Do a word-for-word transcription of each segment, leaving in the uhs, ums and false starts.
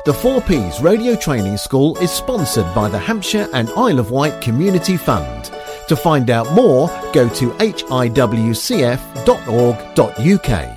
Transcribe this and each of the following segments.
The four Ps Radio Training School is sponsored by the Hampshire and Isle of Wight Community Fund. To find out more, go to h i w c f dot org dot u k.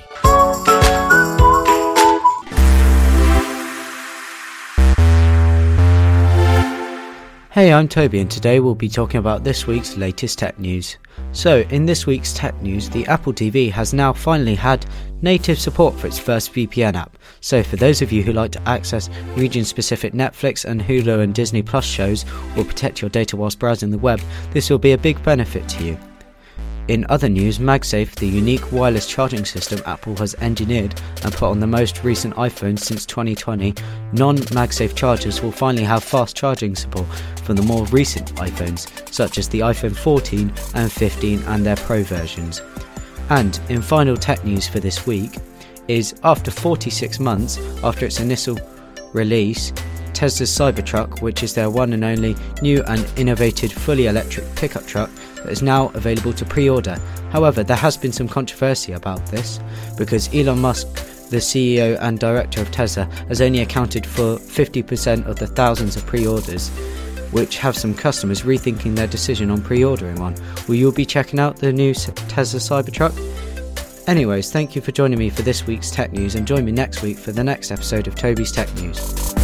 Hey, I'm Toby and today we'll be talking about this week's latest tech news. So, in this week's tech news, the Apple T V has now finally had native support for its first V P N app. So for those of you who like to access region-specific Netflix and Hulu and Disney Plus shows or protect your data whilst browsing the web, this will be a big benefit to you. In other news, MagSafe, the unique wireless charging system Apple has engineered and put on the most recent iPhones since twenty twenty, non-MagSafe chargers will finally have fast charging support from the more recent iPhones, such as the iPhone fourteen and fifteen and their Pro versions. And in final tech news for this week is, after forty-six months after its initial release, Tesla's Cybertruck, which is their one and only new and innovative fully electric pickup truck, that is now available to pre-order. However, there has been some controversy about this, because Elon Musk, the C E O and director of Tesla, has only accounted for fifty percent of the thousands of pre-orders, which have some customers rethinking their decision on pre-ordering one. Will you be checking out the new Tesla Cybertruck? Anyways, thank you for joining me for this week's tech news, and join me next week for the next episode of Toby's Tech News.